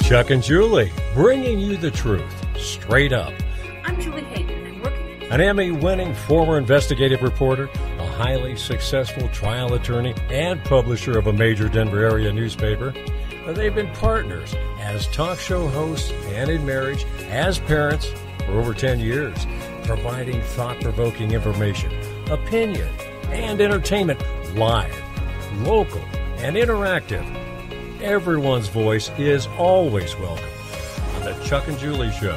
Chuck and Julie, bringing you the truth, straight up. I'm Julie Hayden, and working An Emmy-winning former investigative reporter, a highly successful trial attorney, and publisher of a major Denver area newspaper. They've been partners as talk show hosts and in marriage, as parents for over 10 years, providing thought-provoking information, opinion, and entertainment live, local, and interactive. Everyone's voice is always welcome on the Chuck and Julie Show.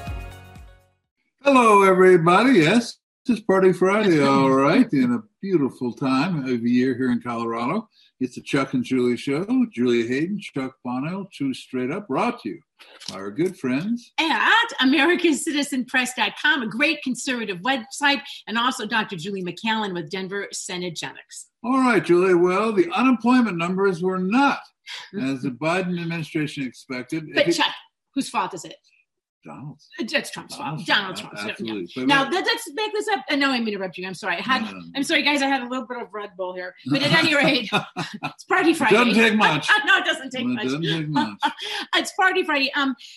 Hello, everybody. Yes, it's Party Friday, all right, in a beautiful time of year here in Colorado. It's the Chuck and Julie Show. Julia Hayden, Chuck Bono, Two Straight Up, brought to you by our good friends at AmericanCitizenPress.com, a great conservative website, and also Dr. Julie McCallan with Denver Cenegenics. All right, Julie. Well, the unemployment numbers were not as the Biden administration expected. But Chuck, whose fault is it? Donald's. It's Trump's fault. Donald Trump's. Absolutely. No. Now, let's back this up. No, I'm interrupting you. I'm sorry. I'm sorry, guys. I had a little bit of Red Bull here. But at any rate, it's Party Friday. It doesn't take much. No, it doesn't take much. It doesn't take much. It's Party Friday.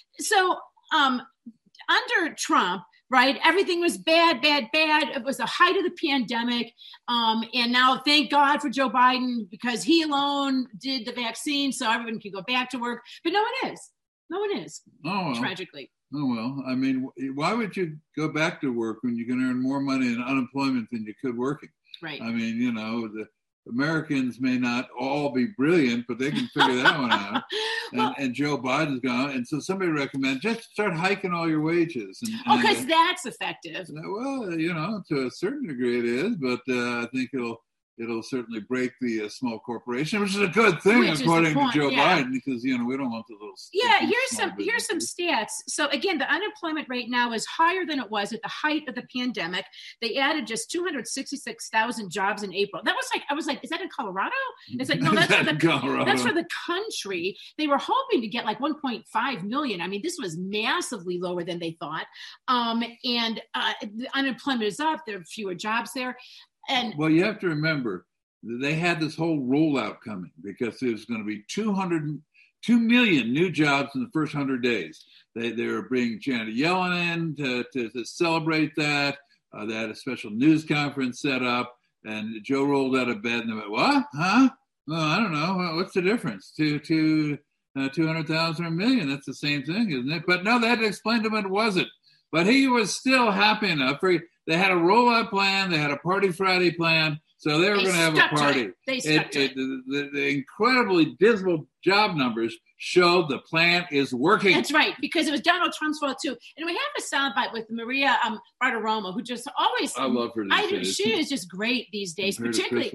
Under Trump, right, everything was bad. It was the height of the pandemic. And now, thank God for Joe Biden, because he alone did the vaccine, so everyone can go back to work. But no one is. No one is, tragically. Oh, well, I mean, why would you go back to work when you can earn more money in unemployment than you could working? Right. I mean, you know, the Americans may not all be brilliant, but they can figure that one out. And Joe Biden's gone. And so somebody recommended just start hiking all your wages. Because that's effective. Well, you know, to a certain degree it is, but I think it'll certainly break the small corporation, which is a good thing, according to Joe Biden, because, you know, we don't want the little. Yeah, here's some stats. So again, the unemployment rate now is higher than it was at the height of the pandemic. They added just 266,000 jobs in April. I was like, is that in Colorado? It's like, no, that's for the country. They were hoping to get like 1.5 million. I mean, this was massively lower than they thought. And the unemployment is up. There are fewer jobs there. Well, you have to remember, they had this whole rollout coming because there was going to be 2 million new jobs in the first 100 days. They were bringing Janet Yellen in to celebrate that. They had a special news conference set up, and Joe rolled out of bed and they went, what? Huh? Well, I don't know. What's the difference? 200,000 or a million. That's the same thing, isn't it? But no, they had to explain to him it wasn't. But he was still happy enough. They had a rollout plan. They had a Party Friday plan. So they were going to have a party. They stuck to it. The incredibly dismal job numbers showed the plan is working. That's right, because it was Donald Trump's fault too. And we have a soundbite with Maria Bartiromo, who just always. I love her these days. She is just great these days, particularly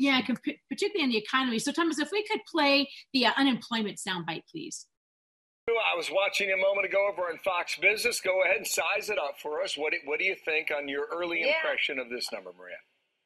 in the economy. So, Thomas, if we could play the unemployment soundbite, please. I was watching a moment ago over on Fox Business. Go ahead and size it up for us. What do you think on your early impression of this number, Maria?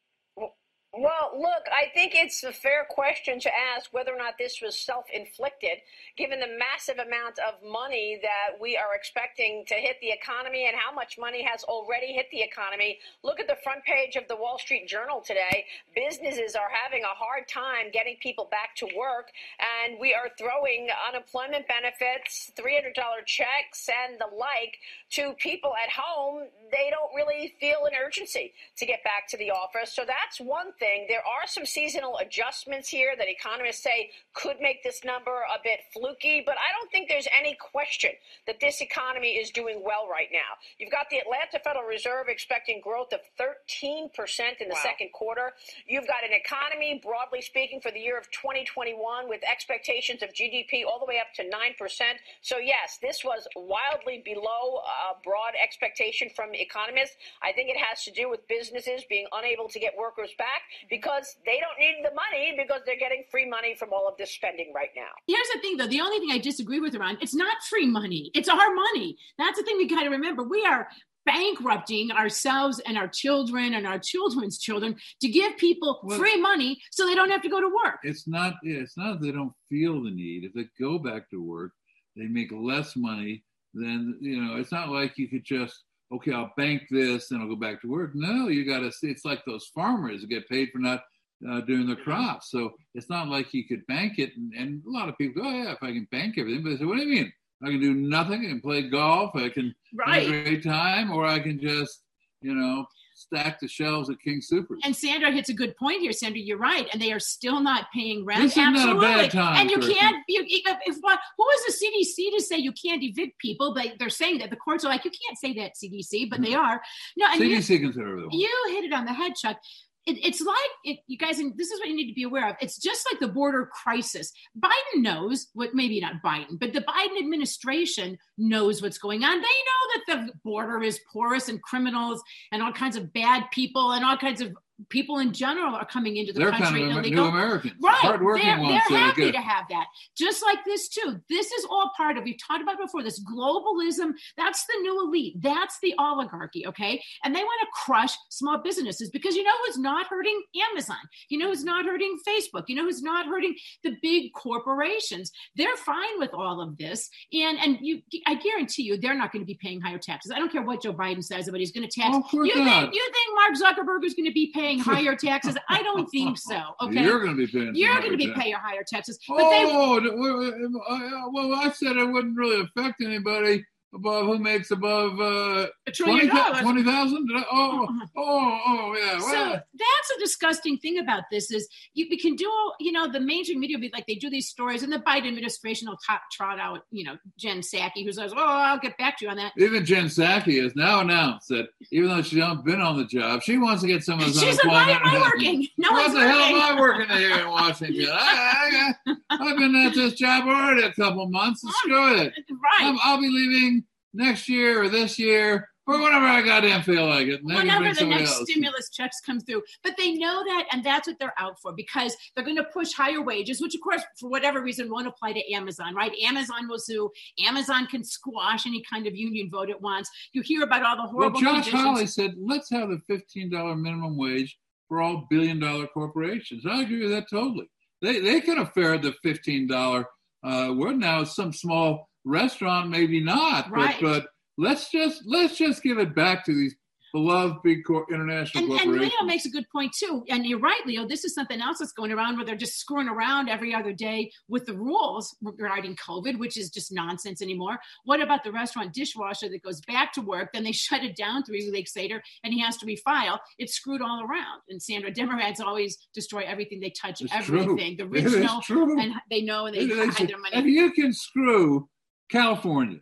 Well, look, I think it's a fair question to ask whether or not this was self-inflicted, given the massive amount of money that we are expecting to hit the economy and how much money has already hit the economy. Look at the front page of the Wall Street Journal today. Businesses are having a hard time getting people back to work, and we are throwing unemployment benefits, $300 checks, and the like to people at home. They don't really feel an urgency to get back to the office. So that's one thing. There are some seasonal adjustments here that economists say could make this number a bit fluky, but I don't think there's any question that this economy is doing well right now. You've got the Atlanta Federal Reserve expecting growth of 13% in the second quarter. You've got an economy, broadly speaking, for the year of 2021 with expectations of GDP all the way up to 9%. So yes, this was wildly below broad expectation from economists. I think it has to do with businesses being unable to get workers back because they don't need the money because they're getting free money from all of this spending right now. Here's the thing, though. The only thing I disagree with her on, it's not free money. It's our money. That's the thing we got to remember. We are bankrupting ourselves and our children and our children's children to give people free money so they don't have to go to work. It's not that they don't feel the need. If they go back to work, they make less money than, it's not like you could just, okay, I'll bank this and I'll go back to work. No, you got to see. It's like those farmers who get paid for not during the crops. So it's not like you could bank it. And a lot of people go, oh, yeah, if I can bank everything. But they say, what do you mean? I can do nothing. I can play golf. I can have a great time. Or I can just, stack the shelves at King Soopers. And Sandra hits a good point here. Sandra, you're right. And they are still not paying rent. This is Absolutely. Not a bad time. And you can't, who is the CDC to say you can't evict people? But they're saying that the courts are like, you can't say that, CDC, but they are. No, and CDC can say whatever. You hit it on the head, Chuck. It's like, you guys, and this is what you need to be aware of. It's just like the border crisis. Biden knows maybe not Biden, but the Biden administration knows what's going on. They know that the border is porous and criminals and all kinds of bad people and all kinds of people in general are coming into the country. They're kind of new Americans. Right. Hardworking ones. They're happy to have that. Just like this, too. This is all part of, we've talked about it before, this globalism. That's the new elite. That's the oligarchy, okay? And they want to crush small businesses because you know who's not hurting? Amazon. You know who's not hurting? Facebook. You know who's not hurting? The big corporations. They're fine with all of this. And I guarantee you, they're not going to be paying higher taxes. I don't care what Joe Biden says, but he's going to tax. You think Mark Zuckerberg is going to be paying higher taxes? I don't think so. Okay, you're going to be paying. You're going to be paying higher taxes. But well, I said it wouldn't really affect anybody who makes above $1 trillion. 20,000. Oh, yeah. So that's a disgusting thing about this is we can do, the mainstream media will be like, they do these stories and the Biden administration will trot out, Jen Psaki, who says, I'll get back to you on that. Even Jen Psaki has now announced that even though she's not been on the job, she wants to get some of those unemployment. She said, why am I working? No one's working. What the hell am I working here in Washington? I've been at this job already a couple months. And screw it. Right. I'll be leaving next year or this year or whenever I goddamn feel like it. Whenever the next stimulus checks come through. But they know that, and that's what they're out for, because they're going to push higher wages, which, of course, for whatever reason, won't apply to Amazon, right? Amazon will sue. Amazon can squash any kind of union vote it wants. You hear about all the horrible conditions. Josh Hawley said, let's have the $15 minimum wage for all billion-dollar corporations. I agree with that totally. They can afford the $15 word. Now, some small restaurant, maybe not, right. but let's just give it back to these beloved big international corporations. And Leo makes a good point too. And you're right, Leo. This is something else that's going around where they're just screwing around every other day with the rules regarding COVID, which is just nonsense anymore. What about the restaurant dishwasher that goes back to work, then they shut it down 3 weeks later, and he has to refile? It's screwed all around. And Sandra, Democrats always destroy everything they touch. It's everything. True. The rich know, and they know, and they hide their money. And you can screw California,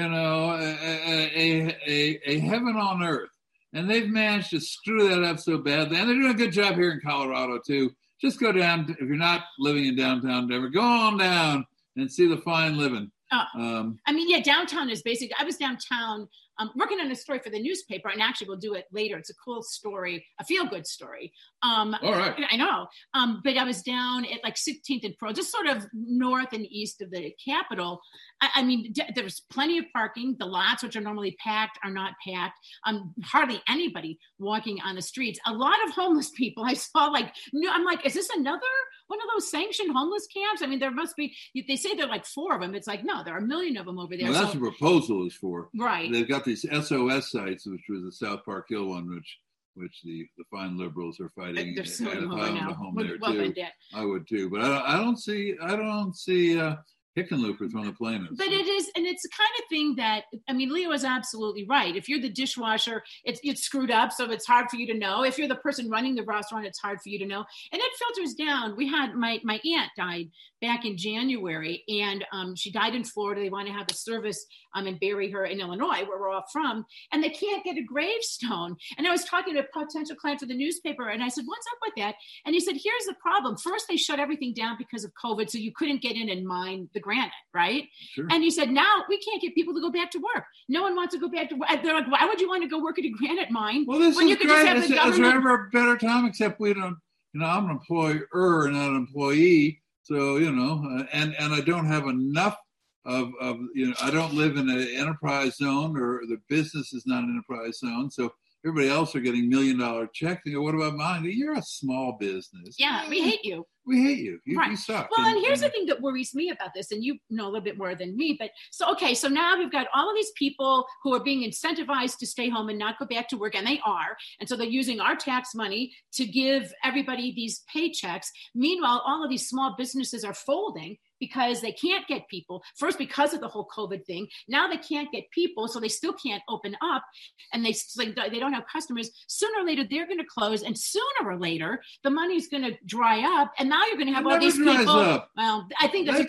a heaven on earth. And they've managed to screw that up so badly. And they're doing a good job here in Colorado, too. Just go down. If you're not living in downtown Denver, go on down and see the fine living. Downtown is basically, I was downtown working on a story for the newspaper, and actually we'll do it later. It's a cool story, a feel-good story. All right. I know. But I was down at like 16th and Pearl, just sort of north and east of the Capitol. There was plenty of parking. The lots, which are normally packed, are not packed. Hardly anybody walking on the streets. A lot of homeless people. I saw I'm like, is this another one of those sanctioned homeless camps? There must be, they say there are like 4 of them. It's like, no, there are a million of them over there. Well, that's what the proposal is for. Right. They've got these SOS sites, which was the South Park Hill one, which the fine liberals are fighting. They're suing over now. Home there too. I would too, but I don't see Hickenlooper's on the plaintiffs. But it is, and it's the kind of thing that, Leo is absolutely right. If you're the dishwasher, it's screwed up, so it's hard for you to know. If you're the person running the restaurant, it's hard for you to know. And it filters down. We had, my aunt died back in January, and she died in Florida. They want to have a service and bury her in Illinois, where we're all from, and they can't get a gravestone. And I was talking to a potential client for the newspaper, and I said, what's up with that? And he said, here's the problem. First, they shut everything down because of COVID, so you couldn't get in and mine the granite, right? Sure. And he said, now we can't get people to go back to work. No one wants to go back to work. They're like, why would you want to go work at a granite mine? Well, this is great. Is there ever a better time? Except we don't, I'm an employer, not an employee. So, and I don't have enough of I don't live in an enterprise zone, or the business is not an enterprise zone. So everybody else are getting $1 million checks. What about mine? You're a small business. Yeah, we hate you. we hate you. You Right. suck. Well, and here's the thing that worries me about this, and you know a little bit more than me, but so now we've got all of these people who are being incentivized to stay home and not go back to work, and they are. And so they're using our tax money to give everybody these paychecks. Meanwhile, all of these small businesses are folding because they can't get people. First, because of the whole COVID thing. Now they can't get people, so they still can't open up, and they don't have customers. Sooner or later, they're going to close, and sooner or later, the money's going to dry up, and now you're going to have all these people. Up. Well, I think that's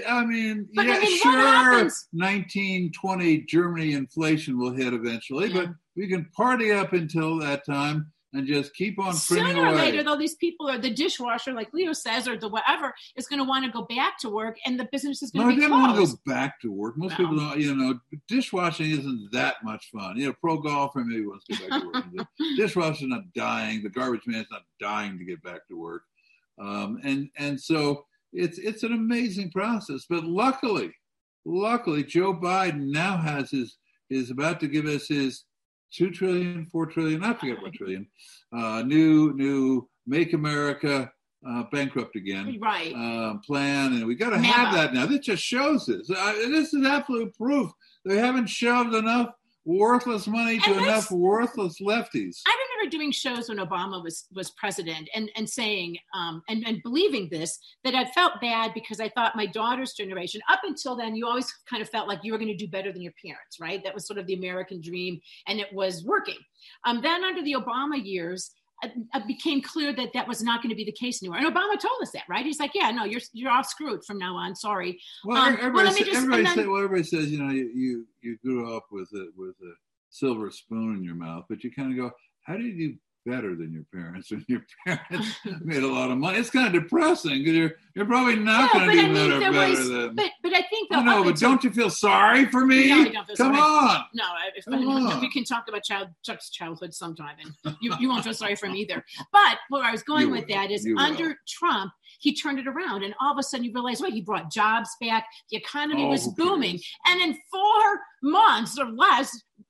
sure, 1920 Germany inflation will hit eventually, but we can party up until that time and just keep on printing Sooner or away. later, though, these people or the dishwasher, like Leo says, or the whatever, is going to want to go back to work, and the business is going to be closed. No, they don't want to go back to work. Most people don't, dishwashing isn't that much fun. Pro golfer maybe wants to go back to work. Dishwasher's not dying. The garbage man's not dying to get back to work. And so it's an amazing process. But luckily, Joe Biden now is about to give us his $2 trillion, $4 trillion, I forget what trillion, new Make America Bankrupt Again plan. And we got to have that now. This just shows this. This is absolute proof. They haven't shoved enough worthless money to enough worthless lefties. I remember doing shows when Obama was president and saying and believing this, that I felt bad because I thought my daughter's generation, up until then, you always kind of felt like you were going to do better than your parents, right? That was sort of the American dream, and it was working. Then under the Obama years, it became clear that was not going to be the case anymore. And Obama told us that, right? He's like, yeah, no, you're all screwed from now on. Sorry. Well, everybody says, you grew up with a silver spoon in your mouth, but you kind of go, how do you do better than your parents when your parents made a lot of money? It's kind of depressing because you're probably not going to do better than. But I think but don't you feel sorry for me? No, I don't feel sorry. Come on. No, we can talk about Chuck's childhood sometime, and you won't feel sorry for him either. But where I was going with that is under Trump, he turned it around, and all of a sudden you realize, he brought jobs back. The economy was booming, and in 4 months or less,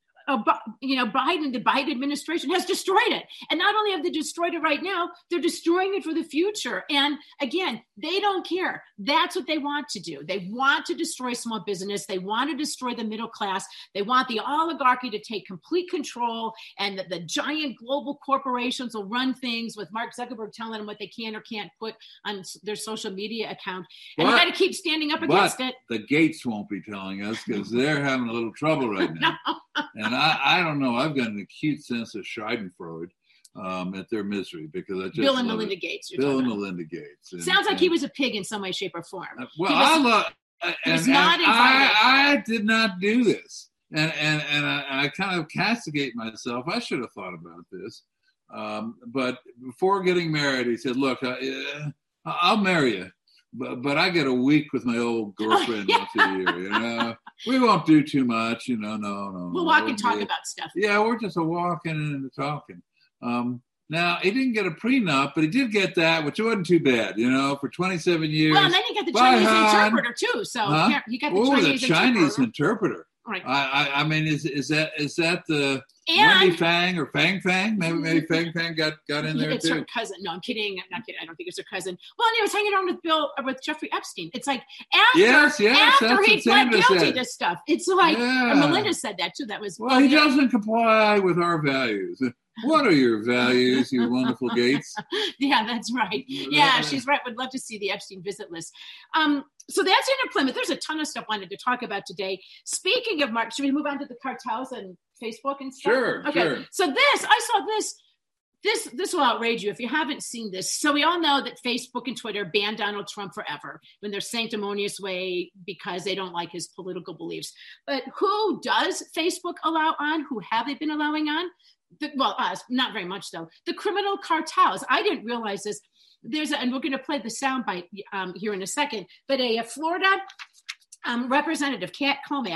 the Biden administration has destroyed it. And not only have they destroyed it right now, they're destroying it for the future. And again, they don't care. That's what they want to do. They want to destroy small business. They want to destroy the middle class. They want the oligarchy to take complete control, and the giant global corporations will run things with Mark Zuckerberg telling them what they can or can't put on their social media account. And you got to keep standing up against it. The Gates won't be telling us because they're having a little trouble right now. And I don't know. I've got an acute sense of Schadenfreude at their misery because I just Bill and Melinda Gates. Bill and Melinda Gates. Sounds like he was a pig in some way, shape, or form. I did not do this, and I kind of castigate myself. I should have thought about this, but before getting married, he said, "Look, I'll marry you." But I get a week with my old girlfriend once a year, We won't do too much, no. We'll walk and talk about stuff. Yeah, we're just a walking and a talking. Now, he didn't get a prenup, but he did get that, which wasn't too bad, for 27 years. Well, and then he got the Chinese interpreter, too. So he got the Chinese interpreter. Right. I mean, is that the Wendy Fang or Fang Fang? Maybe Fang Fang got in there it's too. Her cousin. No, I'm kidding. I'm not kidding. I don't think it's her cousin. Well, and he was hanging around with Jeffrey Epstein. It's like after he pled guilty to stuff. It's like Melinda said that too. That was he doesn't comply with our values. What are your values, you wonderful Gates? Yeah, that's right. Yeah, she's right. Would love to see the Epstein visit list. So that's unemployment. There's a ton of stuff I wanted to talk about today. Speaking of Mark, should we move on to the cartels and Facebook and stuff? Sure. Okay. Sure. So I saw this. This will outrage you if you haven't seen this. So we all know that Facebook and Twitter banned Donald Trump forever in their sanctimonious way because they don't like his political beliefs. But who does Facebook allow on? Who have they been allowing on? Us, not very much though. The criminal cartels. I didn't realize this. And we're going to play the soundbite here in a second. But a Florida representative, Kat Comack,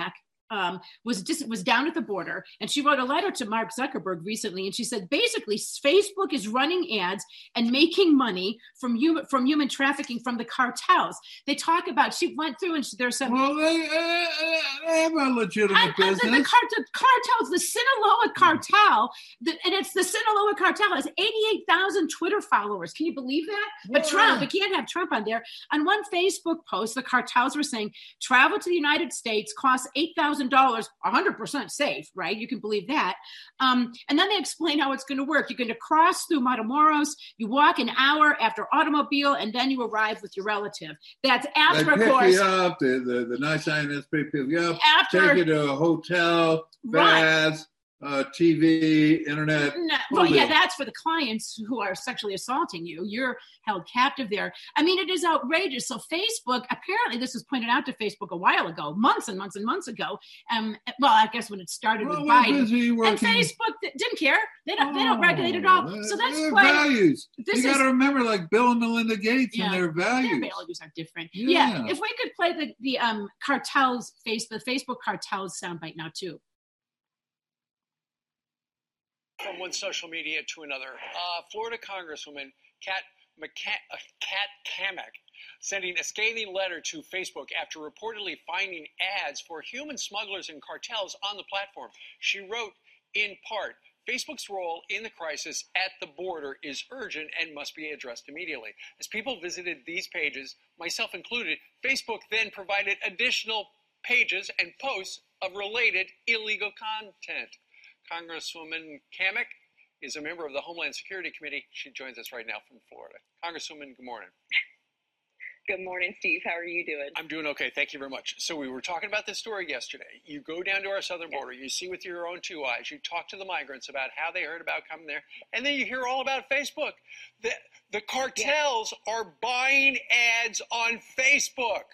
was down at the border, and she wrote a letter to Mark Zuckerberg recently, and she said basically Facebook is running ads and making money from human trafficking from the cartels. They talk about, she went through and there's some. Well, they have a legitimate business. The cartels, the Sinaloa cartel, and it's the Sinaloa cartel has 88,000 Twitter followers. Can you believe that? But Trump, we can't have Trump on there. On one Facebook post, the cartels were saying travel to the United States costs $8,000, 100% safe, right? You can believe that. And then they explain how it's going to work. You're going to cross through Matamoros, you walk an hour after automobile, and then you arrive with your relative. That's after, of course. They pick you up, the nice INS pick you up, take you to a hotel, baths, TV, internet. That's for the clients who are sexually assaulting you. You're held captive there. I mean, it is outrageous. So Facebook, apparently this was pointed out to Facebook a while ago, months and months and months ago. I guess when it started with Biden. And Facebook didn't care. They don't regulate it all. So that's their values. You got to remember, like Bill and Melinda Gates and their values. Their values are different. Yeah. If we could play the cartels, the Facebook cartels soundbite now too. From one social media to another, Florida Congresswoman Kat Cammack sending a scathing letter to Facebook after reportedly finding ads for human smugglers and cartels on the platform. She wrote, in part, Facebook's role in the crisis at the border is urgent and must be addressed immediately. As people visited these pages, myself included, Facebook then provided additional pages and posts of related illegal content. Congresswoman Cammack is a member of the Homeland Security Committee. She joins us right now from Florida. Congresswoman, good morning. Good morning, Steve. How are you doing? I'm doing okay. Thank you very much. So we were talking about this story yesterday. You go down to our southern border. You see with your own two eyes. You talk to the migrants about how they heard about coming there. And then you hear all about Facebook. The cartels are buying ads on Facebook.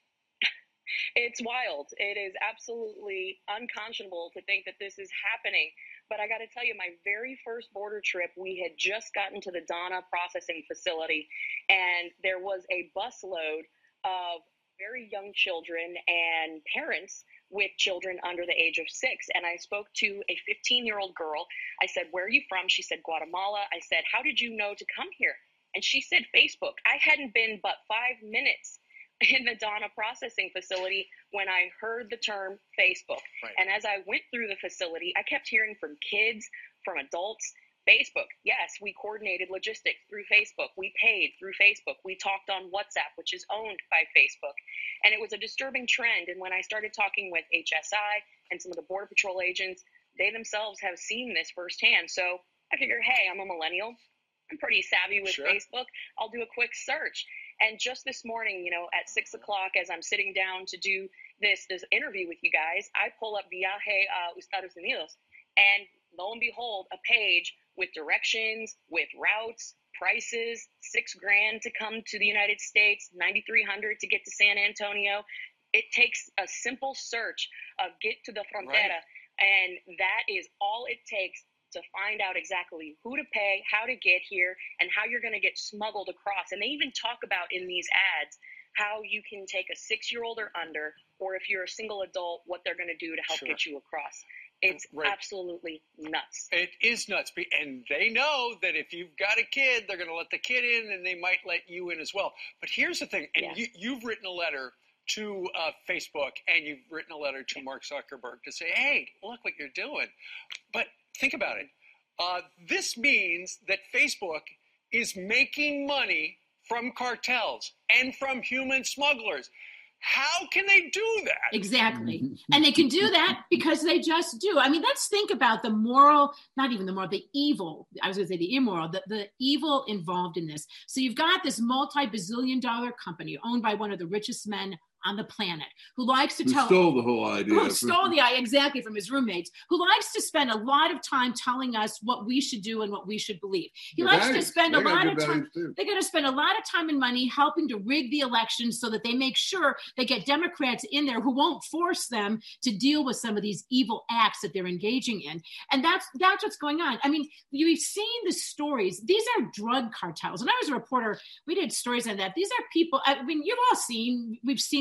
It's wild. It is absolutely unconscionable to think that this is happening. But I got to tell you, my very first border trip, we had just gotten to the Donna processing facility, and there was a busload of very young children and parents with children under the age of 6. And I spoke to a 15-year-old girl. I said, "Where are you from?" She said, "Guatemala." I said, "How did you know to come here?" And she said, "Facebook." I hadn't been but 5 minutes in the Donna processing facility when I heard the term Facebook. Right. And as I went through the facility, I kept hearing from kids, from adults, Facebook. Yes, we coordinated logistics through Facebook. We paid through Facebook. We talked on WhatsApp, which is owned by Facebook. And it was a disturbing trend. And when I started talking with HSI and some of the Border Patrol agents, they themselves have seen this firsthand. So I figured, hey, I'm a millennial. I'm pretty savvy with Facebook. I'll do a quick search. And just this morning, at 6 o'clock, as I'm sitting down to do this interview with you guys, I pull up Viaje a Estados Unidos, and lo and behold, a page with directions, with routes, prices, $6,000 to come to the United States, $9,300 to get to San Antonio. It takes a simple search of get to the frontera, and that is all it takes to find out exactly who to pay, how to get here, and how you're going to get smuggled across. And they even talk about in these ads how you can take a 6-year-old or under, or if you're a single adult, what they're going to do to help get you across. It's absolutely nuts. It is nuts. And they know that if you've got a kid, they're going to let the kid in, and they might let you in as well. But here's the thing, and you've written a letter to Facebook, and you've written a letter to Mark Zuckerberg to say, hey, look what you're doing. But think about it. This means that Facebook is making money from cartels and from human smugglers. How can they do that? Exactly. And they can do that because they just do. I mean, let's think about the moral, not even the moral, the evil. I was going to say the immoral, the evil involved in this. So you've got this multi-bazillion-dollar company owned by one of the richest men on the planet who likes to stole the whole idea. Who stole the idea exactly from his roommates, who likes to spend a lot of time telling us what we should do and what we should believe. He likes to spend a lot of time. They're going to spend a lot of time and money helping to rig the elections so that they make sure they get Democrats in there who won't force them to deal with some of these evil acts that they're engaging in. And that's what's going on. I mean, you've seen the stories. These are drug cartels. When I was a reporter, we did stories on that. These are people, I mean, we've seen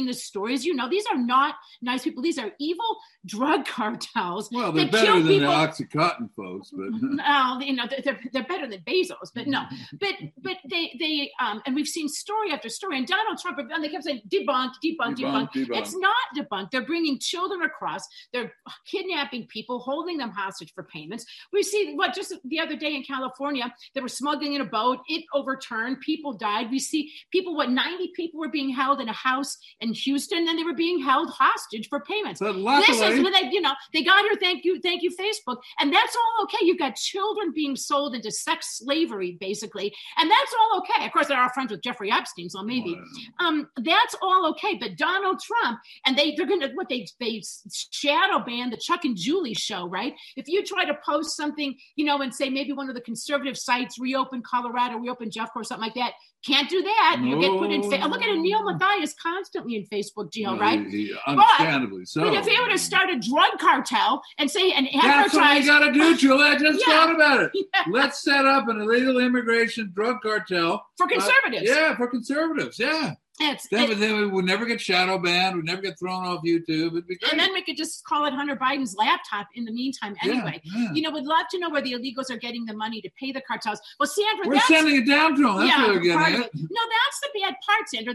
watching this story. As you know, these are not nice people. These are evil drug cartels. Well, they're better than the OxyContin folks, but no, they're better than Bezos, but no, but they and we've seen story after story. And Donald Trump, and they kept saying debunk. It's not debunked. They're bringing children across. They're kidnapping people, holding them hostage for payments. We see just the other day in California, they were smuggling in a boat. It overturned. People died. We see people. 90 people were being held in a house in Houston, and they were being held hostage for payments. But luckily, they got here. Thank you, Facebook, and that's all okay. You've got children being sold into sex slavery, basically, and that's all okay. Of course, they're all friends with Jeffrey Epstein, so maybe that's all okay. But Donald Trump, and they're going to they shadow ban the Chuck and Julie show, right? If you try to post something, and say maybe one of the conservative sites, Reopen Colorado, Reopen Jeffco, or something like that. Can't do that. You'll get put in. Look at Neil Mathias constantly in Facebook jail, right? Understandably so. But if they were to start a drug cartel and say and advertise, that's what you got to do, Julie. I just thought about it. Yeah. Let's set up an illegal immigration drug cartel for conservatives. For conservatives. Yeah. Then we would never get shadow banned. We'd never get thrown off YouTube. It'd be great. And then we could just call it Hunter Biden's laptop in the meantime anyway. Yeah. We'd love to know where the illegals are getting the money to pay the cartels. Well, Sandra, we're sending it down to them. That's what they're getting at. No, that's the bad part, Sandra.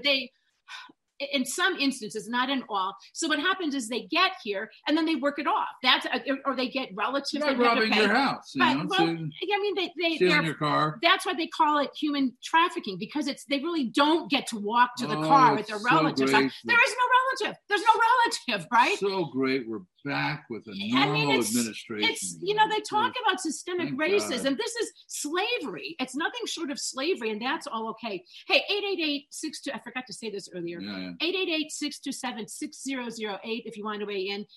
In some instances, not in all. So what happens is they get here and then they work it off. Or they get relatives. Like robbing your house. Stealing your car. That's why they call it human trafficking, because they really don't get to walk to the car with their relatives. There is no relative. There's no relative, right? So great. We're back with a normal administration. They talk about systemic racism. God. This is slavery. It's nothing short of slavery, and that's all okay. Hey, 888-62, I forgot to say this earlier. 888-627-6008 if you want to weigh in.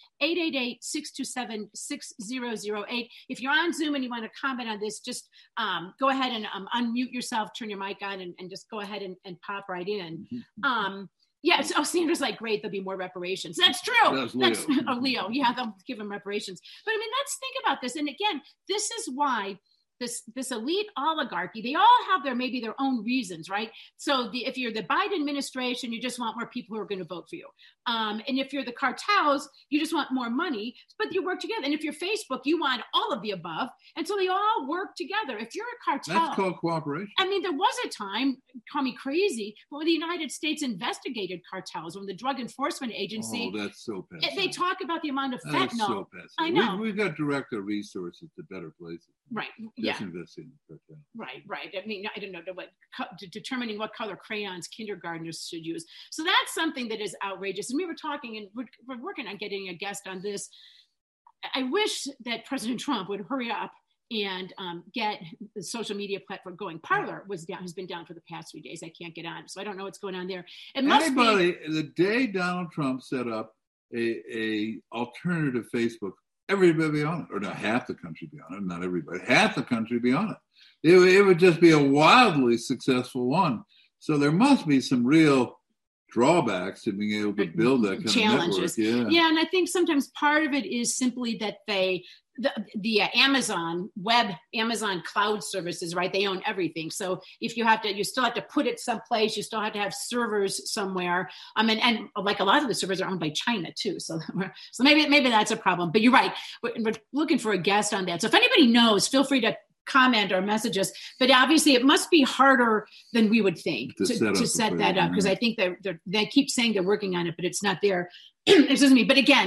888-627-6008. If you're on Zoom and you want to comment on this, just go ahead and unmute yourself, turn your mic on, and just go ahead and pop right in. Sandra's like, great, there'll be more reparations. That's true. That's Leo. Leo. Yeah, they'll give him reparations. But let's think about this. And again, this is why this elite oligarchy, they all have their own reasons, right? So if you're the Biden administration, you just want more people who are going to vote for you. And if you're the cartels, you just want more money, but you work together. And if you're Facebook, you want all of the above. And so they all work together. If you're a cartel. That's called cooperation. There was a time, call me crazy, but when the United States investigated cartels, when the Drug Enforcement Agency. Oh, that's so passive. They talk about the amount of fentanyl. That's so passive. I know. We've got to direct our resources to better places. Right. Just investing in cartel. Right. I don't know determining what color crayons kindergartners should use. So that's something that is outrageous. And we were talking, and we're working on getting a guest on this. I wish that President Trump would hurry up and get the social media platform going. Parler has been down for the past 3 days. I can't get on, so I don't know what's going on there. The day Donald Trump set up a alternative Facebook, everybody be on it, or not half the country be on it, not everybody, half the country be on it. It would just be a wildly successful one. So there must be some real drawbacks to being able to build that kind challenges. of network. Yeah, and I think sometimes part of it is simply that the Amazon cloud services, right? They own everything. So if you still have to put it someplace, you still have to have servers somewhere. And like a lot of the servers are owned by China too. So maybe that's a problem, but you're right. We're looking for a guest on that. So if anybody knows, feel free to comment or message us. But obviously it must be harder than we would think to set that up, because I think they keep saying they're working on it, but it's not there. Excuse me. But again,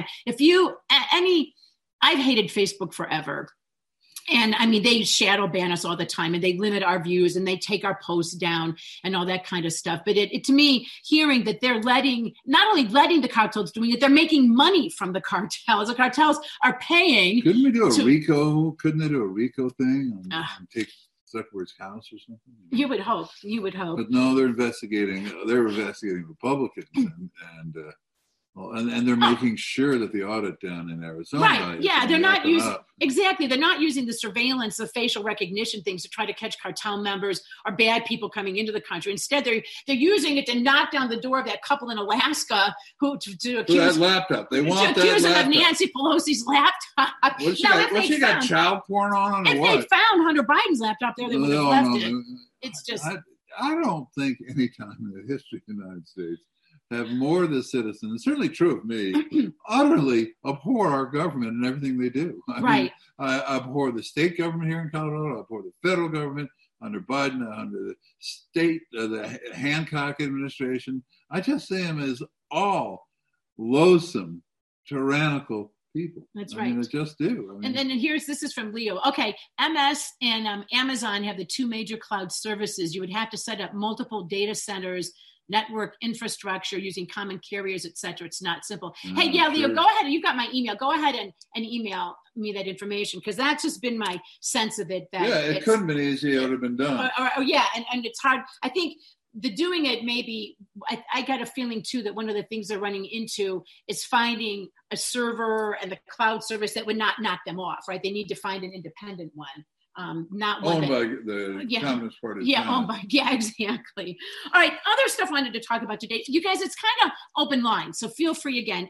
I've hated Facebook forever. And they shadow ban us all the time, and they limit our views, and they take our posts down and all that kind of stuff. But it to me, hearing that they're not only letting the cartels doing it, they're making money from the cartels. The cartels are paying. Couldn't they do a RICO thing and take Zuckerberg's house or something? You would hope. But no, they're investigating Republicans and they're making sure that the audit down in Arizona. Right. Yeah, they're not using They're not using the surveillance, the facial recognition things to try to catch cartel members or bad people coming into the country. Instead, they're using it to knock down the door of that couple in Alaska to accuse that laptop. They want that accuse laptop. Them of Nancy Pelosi's laptop. What's she got child porn on it or what? If they found Hunter Biden's laptop there, they would have left it. It's just. I don't think any time in the history of the United States have more of the citizens, it's certainly true of me, utterly abhor our government and everything they do. I mean, I abhor the state government here in Colorado. I abhor the federal government under Biden, under the state, the Hancock administration. I just see them as all loathsome, tyrannical people. That's right. I mean, they just do. I mean, and then this is from Leo. Okay, MS and Amazon have the two major cloud services. You would have to set up multiple data centers, network infrastructure using common carriers, et cetera. It's not simple. Hey, yeah, Leo, go ahead. You've got my email. Go ahead and email me that information, because that's just been my sense of it. That it couldn't have been easy. It would have been done. And it's hard. I think the doing it maybe, I got a feeling too that one of the things they're running into is finding a server and the cloud service that would not knock them off, right? They need to find an independent one. Not one owned by the Communist Party. Yeah, exactly. All right, other stuff I wanted to talk about today. You guys, it's kind of open line, so feel free again,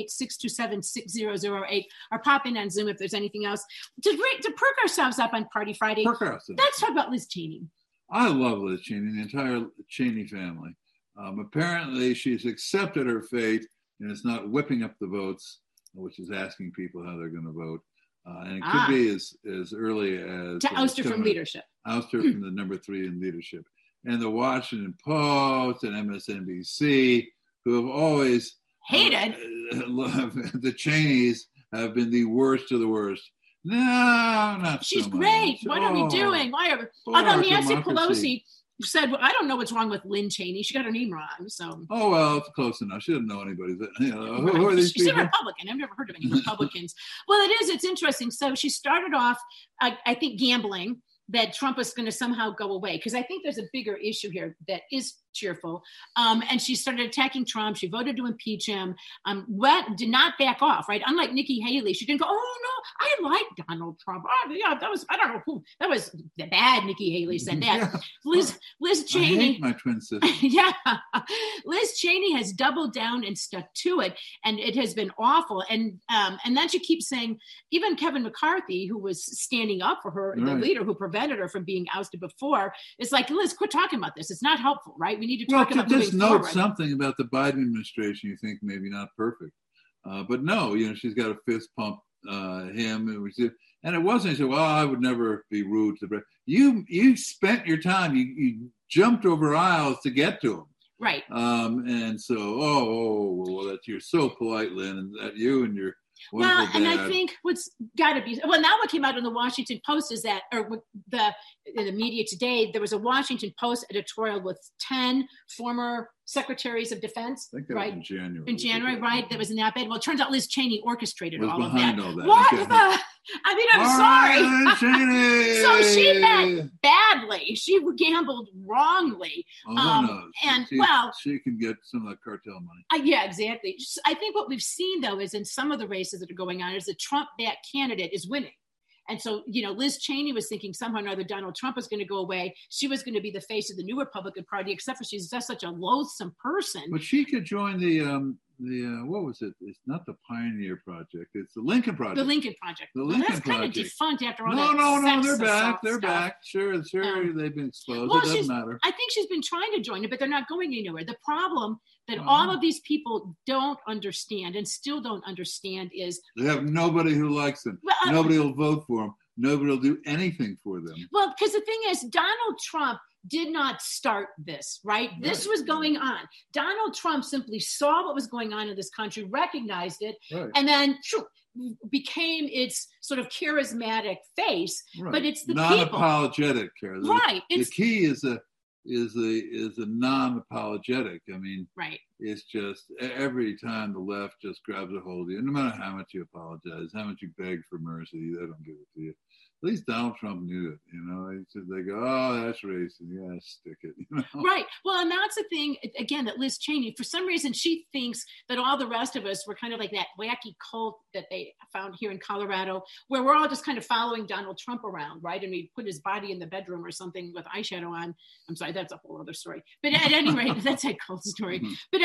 888-627-6008, or pop in on Zoom if there's anything else. To perk ourselves up on Party Friday, let's talk about Liz Cheney. I love Liz Cheney, the entire Cheney family. Apparently, she's accepted her fate, and it's not whipping up the votes, which is asking people how they're going to vote. And it could be as early as... To oust her from leadership. Oust her from the number 3 in leadership. And the Washington Post and MSNBC, who have always... hated. The Cheneys have been the worst of the worst. No, not She's so great. much. What are we doing? Why are... Although Nancy Pelosi said, well, I don't know what's wrong with Lynn Cheney. She got her name wrong. So. Oh, well, it's close enough. She doesn't know anybody. Who are these She's people? a Republican. I've never heard of any Republicans. Well, it is. It's interesting. So she started off, I think, gambling that Trump was going to somehow go away, because I think there's a bigger issue here that is cheerful. And she started attacking Trump. She voted to impeach him. Did not back off, right? Unlike Nikki Haley, she didn't go, oh, no, I like Donald Trump. Oh, yeah, that was, I don't know who, that was the bad Nikki Haley said that. Yeah. Liz Cheney. I hate my twin sister. Yeah. Liz Cheney has doubled down and stuck to it, and it has been awful. And then she keeps saying, even Kevin McCarthy, who was standing up for her, the leader who prevented her from being ousted before, is like, Liz, quit talking about this. It's not helpful, right? We need to talk about just note forward. Something about the Biden administration you think maybe not perfect. But no, she's got to fist pump him. And it wasn't, she said, well, I would never be rude to the president. You spent your time, you jumped over aisles to get to him. Right. And so, well, you're so polite, Lynn, and that you and your wonderful dad. And I think what's got to be, well, now what came out in the Washington Post is that, or in the media today, there was a Washington Post editorial with 10 former secretaries of defense. I think that was in January. In January, right? That was in that bed. Well, it turns out Liz Cheney orchestrated all of that. What the? I mean, I'm sorry. So she bet badly. She gambled wrongly. No. And she can get some of that cartel money. Yeah, exactly. I think what we've seen, though, is in some of the races that are going on, is the Trump-backed candidate is winning. And so, Liz Cheney was thinking somehow or another Donald Trump was going to go away. She was going to be the face of the new Republican Party, except for she's just such a loathsome person. But she could join the what was it? It's not the Pioneer Project. It's the Lincoln Project. The Lincoln Project. That's kind of defunct after all that. No, they're back. They're back. Sure, they've been exposed. It doesn't matter. I think she's been trying to join it, but they're not going anywhere. The problem that all of these people don't understand and still don't understand is they have nobody who likes them. Nobody will vote for them. Nobody will do anything for them. Well, because the thing is, Donald Trump did not start this, right? This was going on. Donald Trump simply saw what was going on in this country, recognized it, and then became its sort of charismatic face. Right. But it's the non-apologetic charismatic. Right. The key is a non-apologetic. I mean, it's just every time the left just grabs a hold of you, no matter how much you apologize, how much you beg for mercy, they don't give it to you. At least Donald Trump knew it. They go, oh, that's racist. Yeah, stick it. Right. Well, and that's the thing, again, that Liz Cheney, for some reason, she thinks that all the rest of us were kind of like that wacky cult that they found here in Colorado, where we're all just kind of following Donald Trump around, right? And we put his body in the bedroom or something with eyeshadow on. I'm sorry, that's a whole other story. But at any rate, that's a cult story. Mm-hmm. But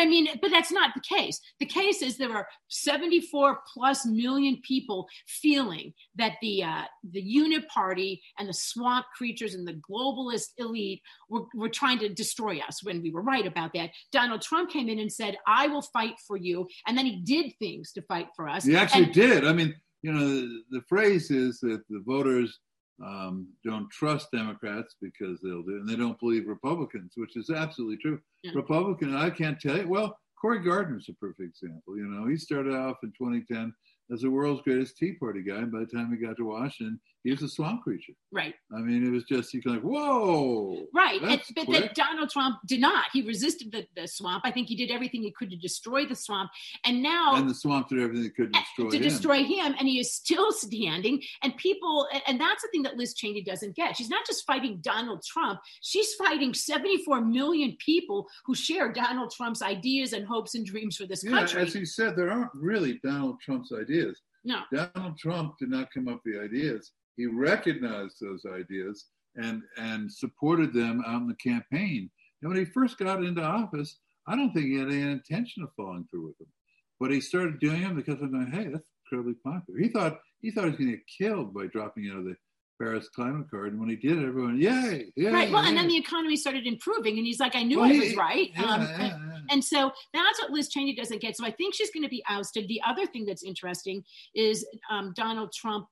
I mean, but that's not the case. The case is there are 74 plus million people feeling that the unit party and the swamp creatures and the globalist elite were trying to destroy us. When we were right about that, Donald Trump came in and said, I will fight for you. And then he did things to fight for us. He actually did. I mean, the phrase is that the voters don't trust Democrats because they'll do, and they don't believe Republicans, which is absolutely true. Yeah. Republican, I can't tell you. Well, Cory Gardner's a perfect example. He started off in 2010 as the world's greatest Tea Party guy, and by the time he got to Washington, he was a swamp creature. Right. I mean, it was just, you kind of like, whoa. Right. But that Donald Trump did not. He resisted the swamp. I think he did everything he could to destroy the swamp. And now. And the swamp did everything it could to destroy him. And he is still standing. And people, and that's the thing that Liz Cheney doesn't get. She's not just fighting Donald Trump. She's fighting 74 million people who share Donald Trump's ideas and hopes and dreams for this country. As he said, there aren't really Donald Trump's ideas. No. Donald Trump did not come up with the ideas. He recognized those ideas and supported them out in the campaign. And when he first got into office, I don't think he had any intention of following through with them. But he started doing them because I'm going, hey, that's incredibly popular. He thought he was going to get killed by dropping out of the Paris Climate Accord. And when he did, everyone, yay. Right. Well, and then the economy started improving. And he's like, I knew I was right. And so that's what Liz Cheney doesn't get. So I think she's going to be ousted. The other thing that's interesting is Donald Trump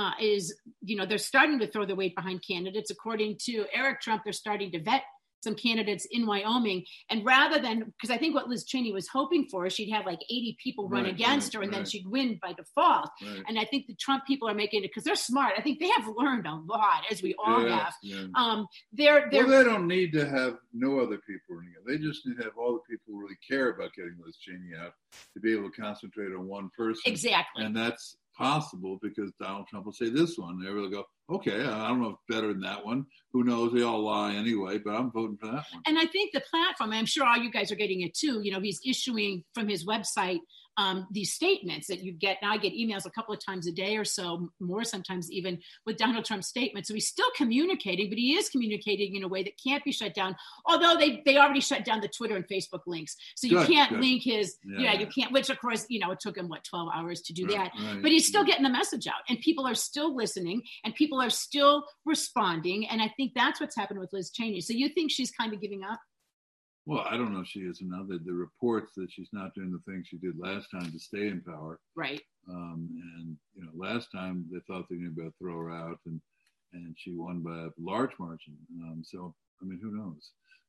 they're starting to throw their weight behind candidates. According to Eric Trump, they're starting to vet some candidates in Wyoming. And rather than, because I think what Liz Cheney was hoping for is she'd have like 80 people run against her and then she'd win by default. Right. And I think the Trump people are making it, because they're smart. I think they have learned a lot, as we all have. Yeah. They don't need to have no other people running it. They just need to have all the people who really care about getting Liz Cheney out to be able to concentrate on one person. Exactly. And that's possible because Donald Trump will say this one. They will go, okay, I don't know if better than that one. Who knows? They all lie anyway, but I'm voting for that one. And I think the platform, I'm sure all you guys are getting it too. He's issuing from his website these statements that you get. Now I get emails a couple of times a day or so, more sometimes even, with Donald Trump's statements. So he's still communicating, but he is communicating in a way that can't be shut down. Although they already shut down the Twitter and Facebook links. So you can't link his, you can't, which of course, it took him 12 hours to do that. Right. But he's still getting the message out, and people are still listening, and people are still responding. And I think that's what's happened with Liz Cheney. So you think she's kind of giving up? Well, I don't know if she is now. The reports that she's not doing the things she did last time to stay in power. Right. And last time they thought they were going to throw her out, and she won by a large margin. So, I mean, who knows?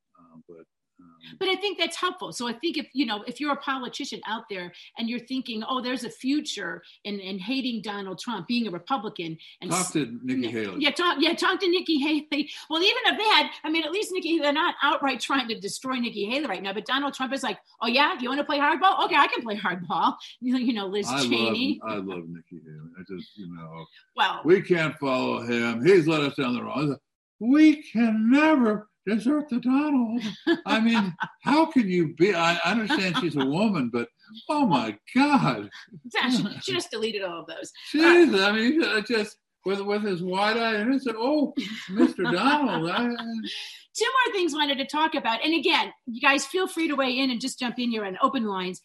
But I think that's helpful. So I think if you're a politician out there and you're thinking, oh, there's a future in hating Donald Trump, being a Republican, and talk to Nikki Haley. Talk to Nikki Haley. Well, even if that, I mean, at least they're not outright trying to destroy Nikki Haley right now. But Donald Trump is like, oh yeah, you want to play hardball? Okay, I can play hardball. Liz Cheney. I love Nikki Haley. I just, well, we can't follow him. He's let us down the wrong. We can never desert the Donald. I mean, how can you be? I understand she's a woman, but oh my God. She just deleted all of those. Jeez, I mean, just with his wide eye, and I said, oh, Mr. Donald. Two more things I wanted to talk about. And again, you guys feel free to weigh in and just jump in here on open lines,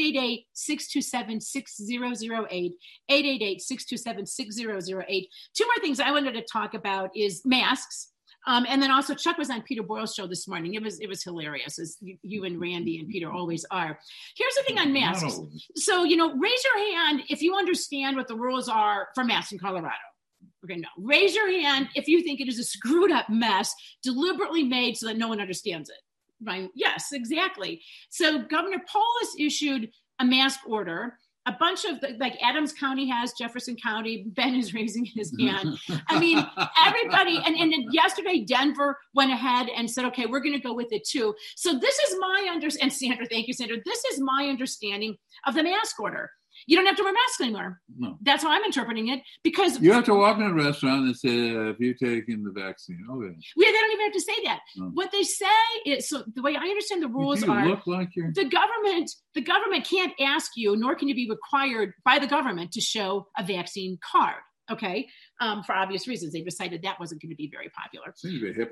888-627-6008, 888-627-6008. Two more things I wanted to talk about is masks. And then also Chuck was on Peter Boyle's show this morning. It was hilarious, as you and Randy and Peter always are. Here's the thing on masks. So, raise your hand if you understand what the rules are for masks in Colorado. Okay, no. Raise your hand if you think it is a screwed up mess, deliberately made so that no one understands it. Right? Yes, exactly. So Governor Polis issued a mask order. A bunch of, like Adams County has, Jefferson County, Ben is raising his hand. I mean, everybody, and yesterday Denver went ahead and said, okay, we're going to go with it too. So this is my understanding, and Sandra, thank you, Sandra. This is my understanding of the mask order. You don't have to wear masks anymore. No. That's how I'm interpreting it, because you have to walk in a restaurant and say, have you taken the vaccine? Okay. Yeah, they don't even have to say that. No. What they say is, so the way I understand the rules are, look like you're... the government can't ask you, nor can you be required by the government to show a vaccine card. Okay, for obvious reasons, they decided that wasn't going to be very popular. Seems to be a HIPAA violation.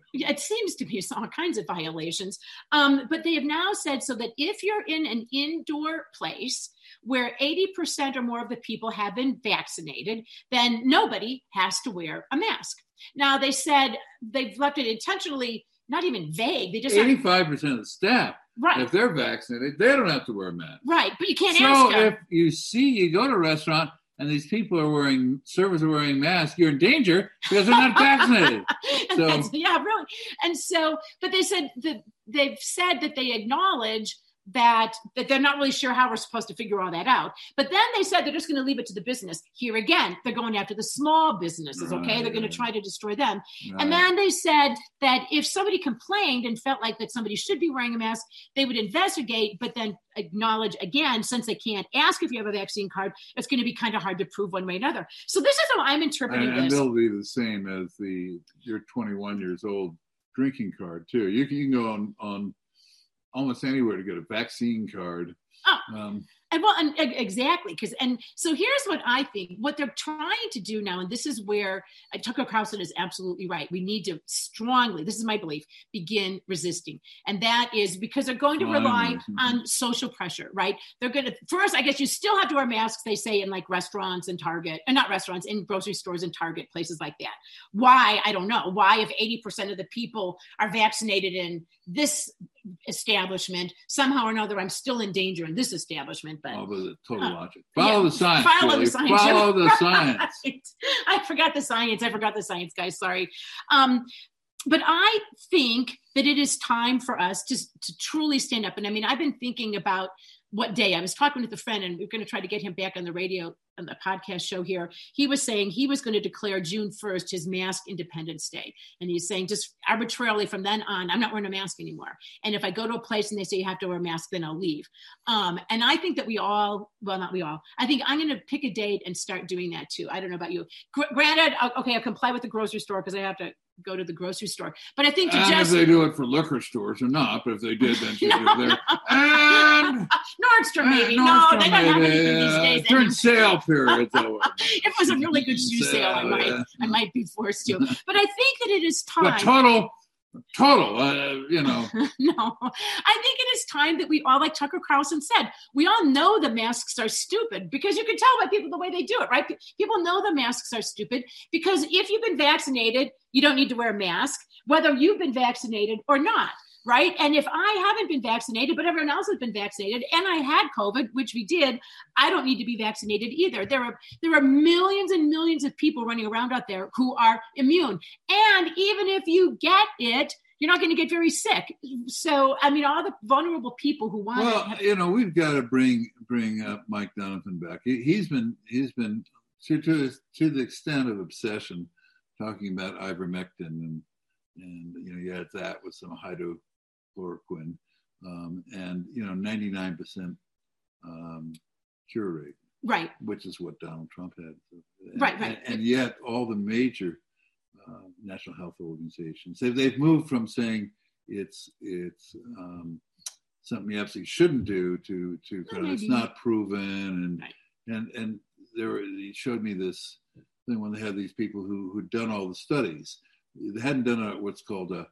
It seems to be all kinds of violations. But they have now said so that if you're in an indoor place where 80% or more of the people have been vaccinated, then nobody has to wear a mask. Now, they said they've left it intentionally not even vague. They just 85% of the staff, right, if they're vaccinated, they don't have to wear a mask. Right, but you can't ask them. So if you go to a restaurant and these people servers are wearing masks, you're in danger because they're not vaccinated. Yeah, really. And so, but they said that they've said that they acknowledge that they're not really sure how we're supposed to figure all that out. But then they said they're just going to leave it to the business. Here again, they're going after the small businesses, okay? Right. They're going to try to destroy them. Right. And then they said that if somebody complained and felt like that somebody should be wearing a mask, they would investigate, but then acknowledge again, since they can't ask if you have a vaccine card, it's going to be kind of hard to prove one way or another. So this is how I'm interpreting this. And they'll be the same as your 21 years old drinking card too. You can go on almost anywhere to get a vaccine card. Exactly. So here's what I think, what they're trying to do now, and this is where Tucker Carlson is absolutely right. We need to strongly, this is my belief, begin resisting. And that is because they're going to rely on social pressure, right? They're going to, first, I guess you still have to wear masks, they say, in like restaurants and Target, and not restaurants, in grocery stores and Target, places like that. Why? I don't know. Why, if 80% of the people are vaccinated in this establishment, somehow or another, I'm still in danger in this establishment. But total logic. Follow the science. Follow the science. Follow the science. I forgot the science, guys. Sorry. But I think that it is time for us to truly stand up. And I mean, I've been thinking about what day. I was talking with a friend, and we're going to try to get him back on the radio, on the podcast show here. He was saying he was going to declare June 1st his mask Independence Day. And he's saying just arbitrarily from then on, I'm not wearing a mask anymore. And if I go to a place and they say you have to wear a mask, then I'll leave. And I think that not we all, I think I'm going to pick a date and start doing that too. I don't know about you. Granted, okay, I'll comply with the grocery store because I have to go to the grocery store. But I think if they do it for liquor stores or not, but if they did, then should do there. And Nordstrom maybe. No, they don't have anything these days. During sale periods. If it was a really good shoe sale, I might be forced to. But I think that it is time. But total, No, I think it is time that we all, like Tucker Carlson said, we all know the masks are stupid because you can tell by people the way they do it, right? People know the masks are stupid because if you've been vaccinated, you don't need to wear a mask, whether you've been vaccinated or not, right? And if I haven't been vaccinated, but everyone else has been vaccinated, and I had COVID, which we did, I don't need to be vaccinated either. There are millions and millions of people running around out there who are immune. And even if you get it, you're not going to get very sick. So, I mean, all the vulnerable people who want we've got to bring up Mike Donovan back. He's been to the extent of obsession talking about ivermectin and you had that with some hydrochloroquine, and 99% cure rate, right? Which is what Donald Trump had, right. And yet, all the major national health organizations they've moved from saying it's something you absolutely shouldn't do to kind of it's not proven, and he showed me this thing when they had these people who'd done all the studies. They hadn't done what's called a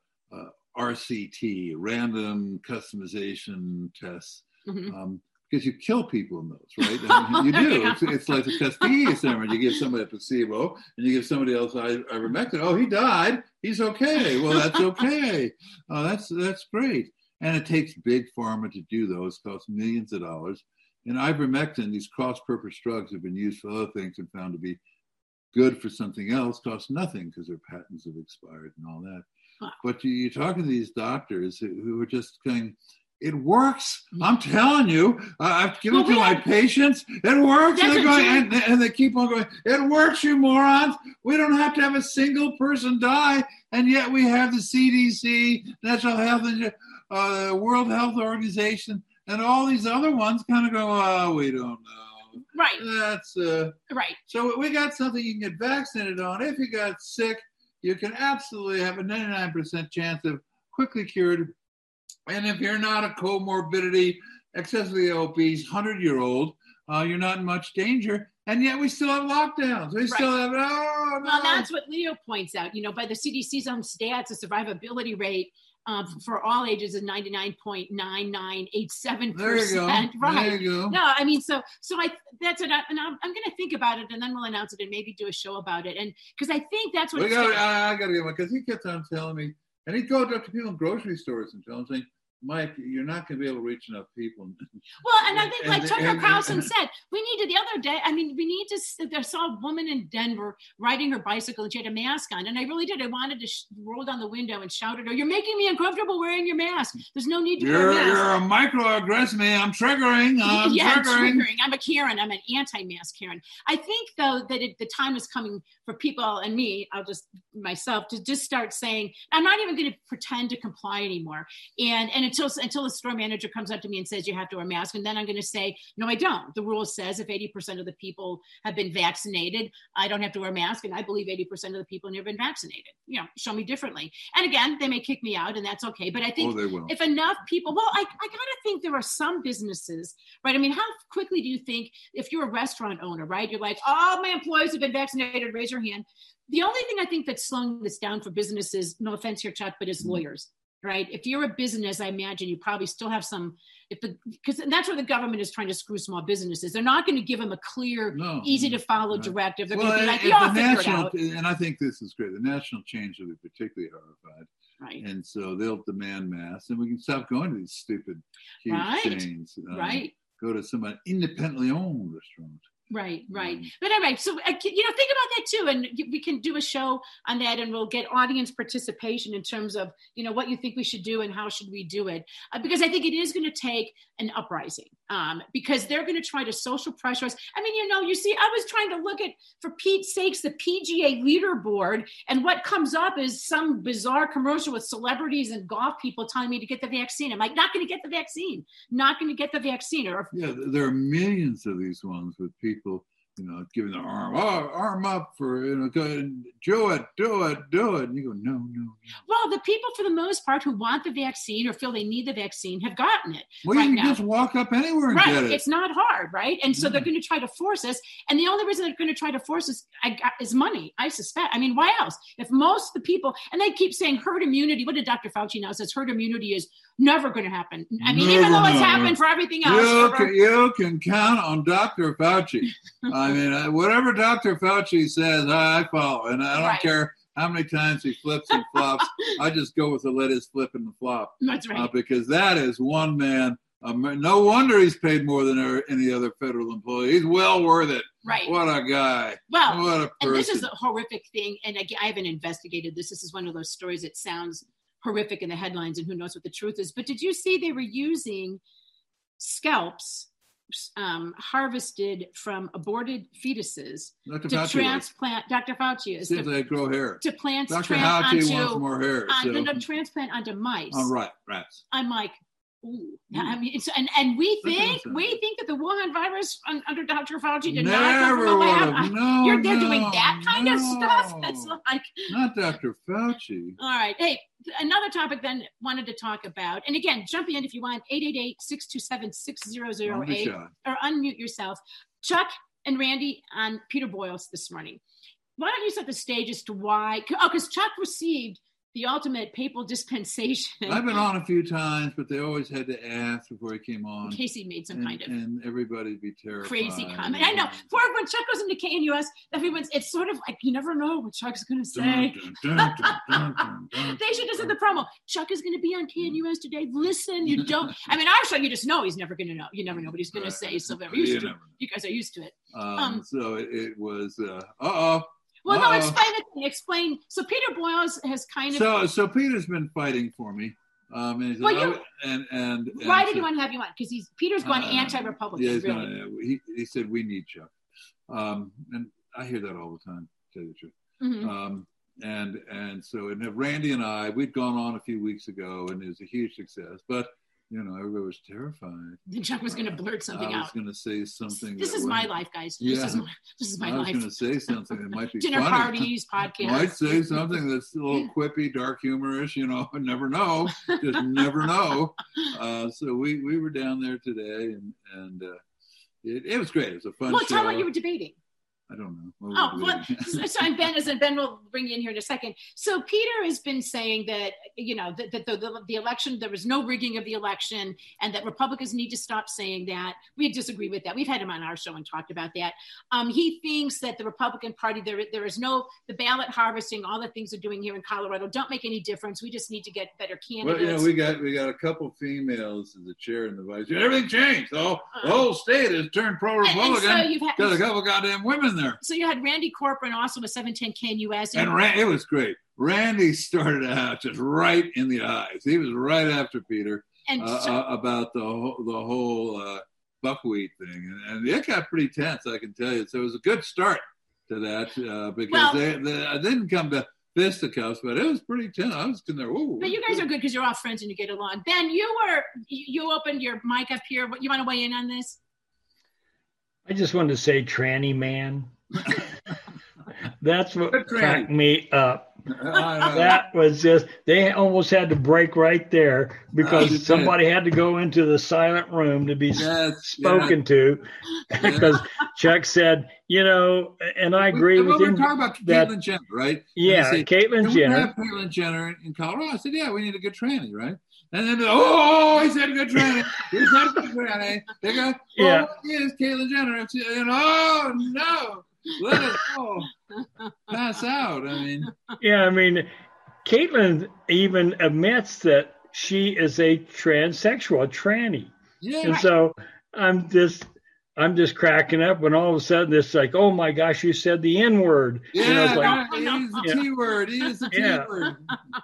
RCT, random customization tests, because you kill people in those, right? I mean, you do. It's like the Tuskegee experiment. You give somebody a placebo, and you give somebody else ivermectin. Oh, he died. He's okay. Well, that's okay. Oh, that's great. And it takes big pharma to do those. Costs millions of dollars. And ivermectin, these cross-purpose drugs have been used for other things and found to be good for something else, costs nothing because their patents have expired and all that. Huh. But you're talking to these doctors who are just going, it works. I'm telling you, I've given it to my patients. It works. And they're going, and they keep on going, it works, you morons. We don't have to have a single person die. And yet we have the CDC, National Health, World Health Organization, and all these other ones kind of go, oh, we don't know. Right. That's right. So we got something you can get vaccinated on. If you got sick, you can absolutely have a 99% chance of quickly cured. And if you're not a comorbidity excessively obese, 100-year-old, you're not in much danger. And yet we still have lockdowns. We still have, no. Well, that's what Leo points out. By the CDC's own stats, the survivability rate for all ages is 99.9987%. There you go. Right. There you go. No, I mean, so that's it. And I'm going to think about it, and then we'll announce it and maybe do a show about it. And because I think that's what I got to get one, because he kept on telling me, and he'd go up to people in grocery stores and tell them, saying, Mike, you're not going to be able to reach enough people. Well, and I think like Tucker Carlson said, we needed the other day, I saw a woman in Denver riding her bicycle and she had a mask on. And I really did. I wanted to roll down the window and shout at her, you're making me uncomfortable wearing your mask. There's no need to wear a mask. You're a microaggressor, man. I'm triggering. I'm triggering. I'm a Karen. I'm an anti-mask Karen. I think, though, that the time is coming for people and me, myself, to just start saying, I'm not even going to pretend to comply anymore. And until the store manager comes up to me and says you have to wear a mask, and then I'm going to say, no, I don't. The rule says if 80% of the people have been vaccinated, I don't have to wear a mask, and I believe 80% of the people have been vaccinated. Show me differently. And again, they may kick me out, and that's okay. But I think if enough people, I got to think there are some businesses, right? I mean, how quickly do you think, if you're a restaurant owner, right? You're like, all my employees have been vaccinated, raise your hand. The only thing I think that's slowing this down for businesses, no offense here, Chuck, but is lawyers. Right. If you're a business, I imagine you probably still have some, because that's where the government is trying to screw small businesses. They're not going to give them a clear, easy to follow directive. They're going to be like, y'all figure it out. And I think this is great. The national chains will be particularly horrified. Right. And so they'll demand masks, and we can stop going to these stupid huge chains. Go to some independently owned restaurant. Right. But anyway, so, think about that too. And we can do a show on that, and we'll get audience participation in terms of, what you think we should do and how should we do it. Because I think it is going to take an uprising because they're going to try to social pressure us. I mean, you see, I was trying to look at, for Pete's sakes, the PGA leaderboard, and what comes up is some bizarre commercial with celebrities and golf people telling me to get the vaccine. I'm like, not going to get the vaccine. Or there are millions of these ones with people, giving the arm up for, go ahead and do it. And you go, no. Well, the people, for the most part, who want the vaccine or feel they need the vaccine have gotten it. Well, you can just walk up anywhere and get it. It's not hard, right? And so they're going to try to force us. And the only reason they're going to try to force us is money, I suspect. I mean, why else? If most of the people, and they keep saying herd immunity, what did Dr. Fauci now says? Herd immunity is never going to happen. I mean, even though it's happened for everything else. You can count on Dr. Fauci. I mean, whatever Dr. Fauci says, I follow. And I don't care how many times he flips and flops. I just go with the let his flip and the flop. That's right. Because that is one man. No wonder he's paid more than any other federal employee. He's well worth it. Right. What a guy. Well, what a person. And this is a horrific thing. And again, I haven't investigated this. This is one of those stories that sounds horrific in the headlines, and who knows what the truth is. But did you see they were using scalps harvested from aborted fetuses to transplant? Dr. Fauci is. See if they grow hair. To plant. Dr. Fauci wants more hair. To transplant onto mice. Rats. I'm like, ooh. I mean, and we think that the Wuhan virus under Dr. Fauci did not go from the lab. They're doing that kind of stuff. It's like not Dr. Fauci. All right. Hey, another topic then wanted to talk about, and again, jump in if you want, 888-627-6008 or unmute yourself. Chuck and Randy on Peter Boyles this morning. Why don't you set the stage as to why? Because Chuck received the ultimate papal dispensation. I've been on a few times, but they always had to ask before he came on. In case he made some kind of and everybody'd be terrified. Crazy comment. I know. When Chuck goes into KNUS, it's sort of like you never know what Chuck's going to say. They should have said the promo. Chuck is going to be on KNUS today. Listen, you don't. I mean, our show, you just know he's never going to know. You never know what he's going to say. So we're used to it. You guys are used to it. So it was. Well, no, explain. So Peter Boyles has kind of. So Peter's been fighting for me. And he's why did you want to have you on? Because Peter's going anti-Republican. Yeah, really. He said we need Chuck, and I hear that all the time. To tell you the truth. Mm-hmm. And so Randy and I, we'd gone on a few weeks ago, and it was a huge success. But everybody was terrified. Chuck was going to blurt something out. I was going to say something. This is my life, guys. Yeah. This is my life. I was going to say something that might be dinner funny. parties, podcasts. Might say something that's a little quippy, dark, humorous. Never know. Just never know. So we were down there today, and it was great. It was a fun show. Tell me what you were debating. I don't know. So Ben will bring you in here in a second. So Peter has been saying that, that the election, there was no rigging of the election, and that Republicans need to stop saying that. We disagree with that. We've had him on our show and talked about that. He thinks that the Republican Party, there is the ballot harvesting, all the things they're doing here in Colorado don't make any difference. We just need to get better candidates. Well, we got a couple females as the chair and the vice chair. Everything changed. The whole state has turned pro-Republican. So got a couple goddamn women there. So you had Randy Corcoran, also with 710 KNUS. And it was great. Randy started out just right in the eyes. He was right after Peter about the whole buckwheat thing. And it got pretty tense, I can tell you. So it was a good start to that because they didn't come to fisticuffs, but it was pretty tense. I was in there. Whoa. But you guys are good because you're all friends and you get along. Ben, you opened your mic up here. You want to weigh in on this? I just wanted to say tranny man. That's what cracked me up. That was just, they almost had to break right there because somebody had to go into the silent room to be spoken to because Chuck said, and I agree with him. We're talking about Caitlyn Jenner, right? Yeah, Caitlyn Jenner. Caitlyn Jenner in Colorado. I said, yeah, we need a good tranny, right? And then, he said good tranny. He said good tranny. They go, here's Caitlyn Jenner. Oh, no. Let it go. Pass out. Caitlyn even admits that she is a transsexual, a tranny. Yeah. And so I'm just cracking up when all of a sudden it's like, oh my gosh, you said the N word. Yeah, he's the T word. He is the T word.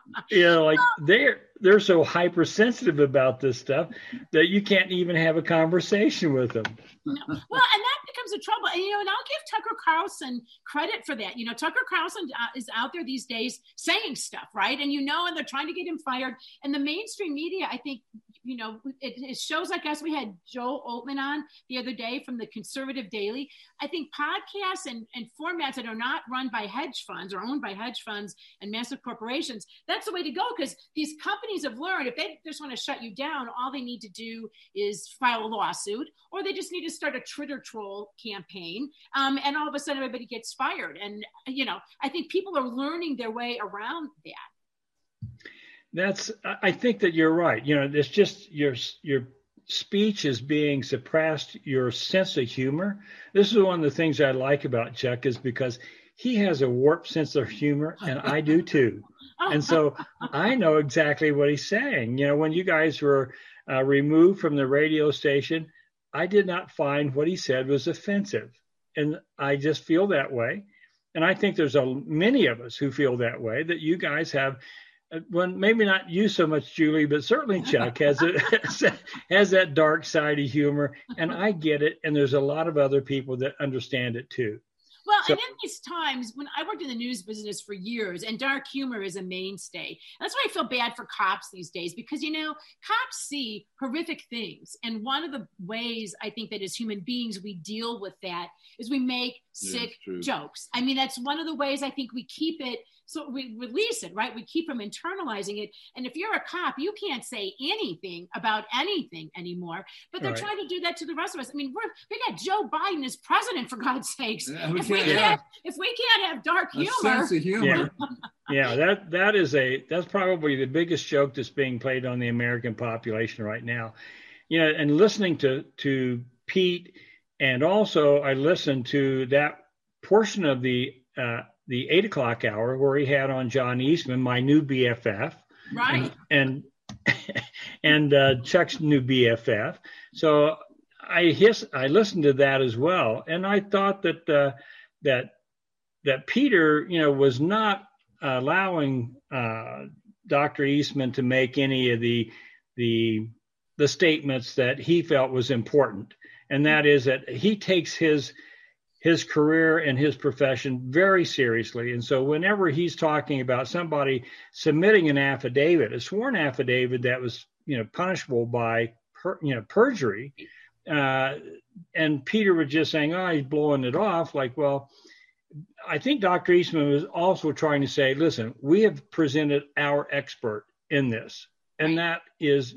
They're so hypersensitive about this stuff that you can't even have a conversation with them. No. Well, and that becomes a trouble. And I'll give Tucker Carlson credit for that. Tucker Carlson is out there these days saying stuff, right? And and they're trying to get him fired. And the mainstream media, I think, it shows like us. We had Joe Oltmann on the other day from the Conservative Daily. I think podcasts and formats that are not run by hedge funds or owned by hedge funds and massive corporations, that's the way to go, because these companies have learned if they just want to shut you down, all they need to do is file a lawsuit, or they just need to start a Twitter troll campaign, and all of a sudden everybody gets fired. And I think people are learning their way around that. I think that you're right. It's just your speech is being suppressed, your sense of humor. This is one of the things I like about Chuck is because he has a warped sense of humor, and I do too. And so I know exactly what he's saying. When you guys were removed from the radio station, I did not find what he said was offensive. And I just feel that way. And I think there's many of us who feel that way, that you guys have. Well, maybe not you so much, Julie, but certainly Chuck has that dark side of humor, and I get it. And there's a lot of other people that understand it too. Well, and in these times, when I worked in the news business for years, and dark humor is a mainstay. That's why I feel bad for cops these days, because, cops see horrific things. And one of the ways I think that as human beings we deal with that is we make sick jokes. That's one of the ways I think we keep it. So we release it, right? We keep from internalizing it. And if you're a cop, you can't say anything about anything anymore. But they're trying to do that to the rest of us. We got Joe Biden as president, for God's sakes. Yeah, if we can't have dark humor. A sense of humor. Yeah, that's probably the biggest joke that's being played on the American population right now. And listening to Pete, and also I listened to that portion of the 8 o'clock hour where he had on John Eastman, my new BFF, right, and Chuck's new BFF. So I listened to that as well, and I thought that that Peter, was not allowing Dr. Eastman to make any of the statements that he felt was important, and that is that he takes his career and his profession very seriously. And so whenever he's talking about somebody submitting an affidavit, a sworn affidavit that was punishable by perjury. And Peter was just saying, he's blowing it off. Like, well, I think Dr. Eastman was also trying to say, listen, we have presented our expert in this. And that is,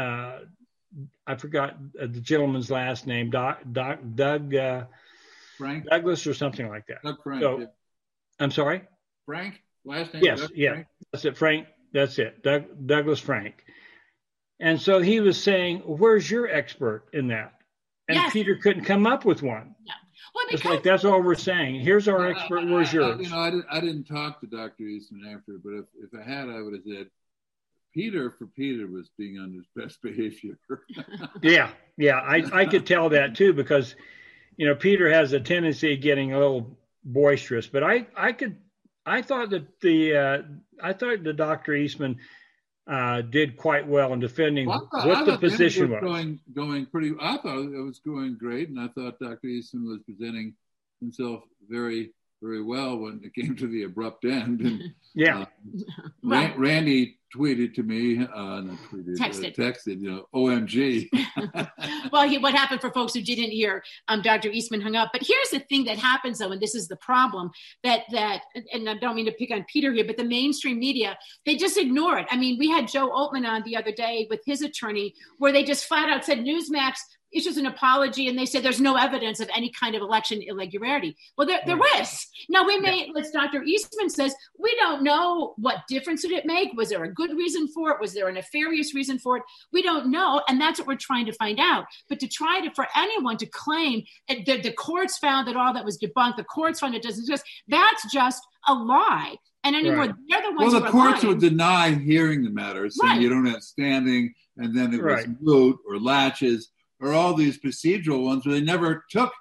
I forgot the gentleman's last name, Doug Frank? Douglas or something like that. Doug Frank. So, I'm sorry? Frank? Last name? Yes, Frank? That's it, Frank. That's it, Douglas Frank. And so he was saying, where's your expert in that? And Peter couldn't come up with one. No. Well, it's like, that's all we're saying. Here's our expert. Where's yours? I didn't talk to Dr. Eastman after, but if I had, I would have said, Peter was being on his best behavior. Yeah. I could tell that too, because, Peter has a tendency of getting a little boisterous, but I thought that the Dr. Eastman did quite well in defending what the position was. Going pretty. I thought it was going great, and I thought Dr. Eastman was presenting himself very, very well when it came to the abrupt end. And, Randy tweeted to me, texted, OMG. Well, what happened for folks who didn't hear, Dr. Eastman hung up. But here's the thing that happens, though, and this is the problem, that and I don't mean to pick on Peter here, but the mainstream media, they just ignore it. I mean, we had Joe Altman on the other day with his attorney, where they just flat out said Newsmax issues an apology, and they said there's no evidence of any kind of election irregularity. Well, there is. Now, as Dr. Eastman says, we don't know what difference did it make. Was there a good reason for it? Was there a nefarious reason for it? We don't know, and that's what we're trying to find out. But for anyone to claim that the courts found that all that was debunked, the courts found it doesn't exist, that's just a lie. And anymore, they're the ones. Well, the courts would deny hearing the matter, saying you don't have standing, and then it was moot or latches, or all these procedural ones where they never took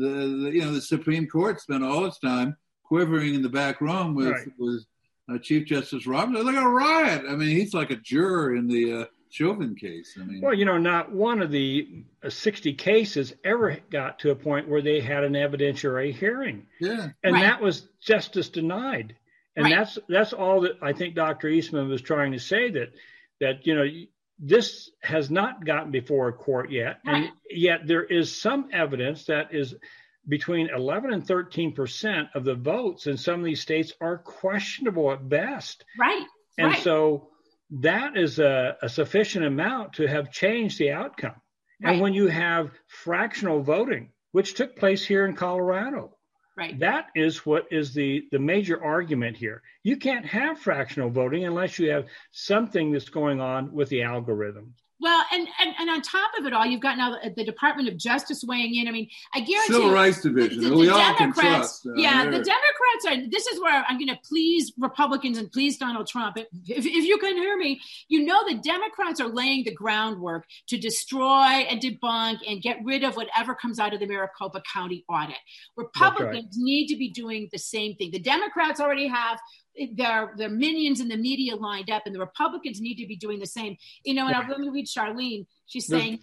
the Supreme Court spent all its time quivering in the back room with Chief Justice Roberts. They're like a riot. I mean, he's like a juror in the Chauvin case. I mean, well, not one of the 60 cases ever got to a point where they had an evidentiary hearing. Yeah, and that was justice denied. And that's all that I think Dr. Eastman was trying to say, that this has not gotten before a court yet, and yet there is some evidence that is between 11 and 13% of the votes in some of these states are questionable at best. Right. And so that is a sufficient amount to have changed the outcome. Right. And when you have fractional voting, which took place here in Colorado, that is what is the major argument here. You can't have fractional voting unless you have something that's going on with the algorithm. Well, and on top of it all, you've got now the Department of Justice weighing in. I mean, I guarantee Civil Rights Division. The Democrats, the Democrats are. This is where I'm going to please Republicans and please Donald Trump. If you can hear me, the Democrats are laying the groundwork to destroy and debunk and get rid of whatever comes out of the Maricopa County audit. Republicans need to be doing the same thing. The Democrats already have their minions in the media lined up, and the Republicans need to be doing the same. And let me read Charlene. She's saying,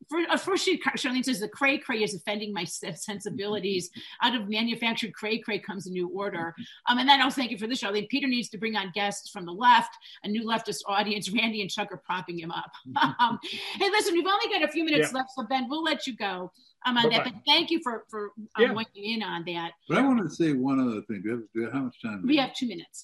Charlene says, the cray-cray is offending my sensibilities. Out of manufactured cray-cray comes a new order. And then I was thanking for this, Charlene. Peter needs to bring on guests from the left, a new leftist audience. Randy and Chuck are propping him up. Hey, listen, we've only got a few minutes left, so Ben, we'll let you go on that. But thank you for weighing in on that. But I wanted to say one other thing. How much time? We have 2 minutes.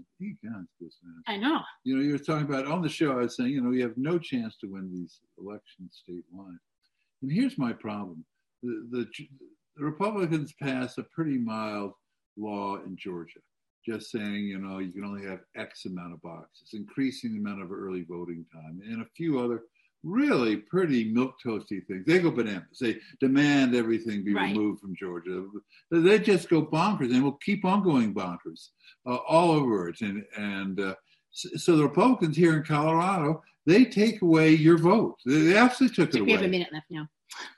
I know. You were talking about on the show, I was saying, you have no chance to win these elections statewide. And here's my problem. The Republicans passed a pretty mild law in Georgia, just saying, you can only have X amount of boxes, increasing the amount of early voting time, and a few other really pretty milquetoasty things. They go bananas. They demand everything be removed from Georgia. They just go bonkers, and will keep on going bonkers all over it. And so the Republicans here in Colorado, they take away your vote. They absolutely took it away. We have a minute left now.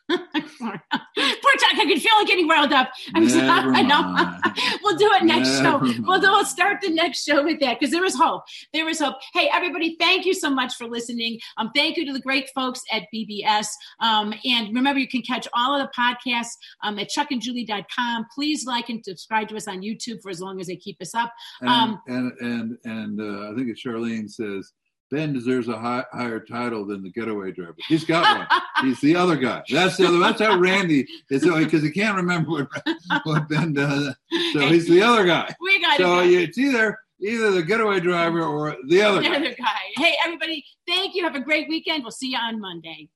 Poor Chuck, I can feel it getting riled up. I'm sorry. I know. We'll do it next show. We'll start the next show with that, because there is hope. There is hope. Hey, everybody, thank you so much for listening. Thank you to the great folks at BBS. And remember, you can catch all of the podcasts at chuckandjulie.com. Please like and subscribe to us on YouTube for as long as they keep us up. And I think it's Charlene says, Ben deserves a higher title than the getaway driver. He's got one. He's the other guy. That's the other. That's how Randy is, because he can't remember what Ben does. So he's the other guy. We got so it's either the getaway driver or the other guy. Hey, everybody, thank you. Have a great weekend. We'll see you on Monday.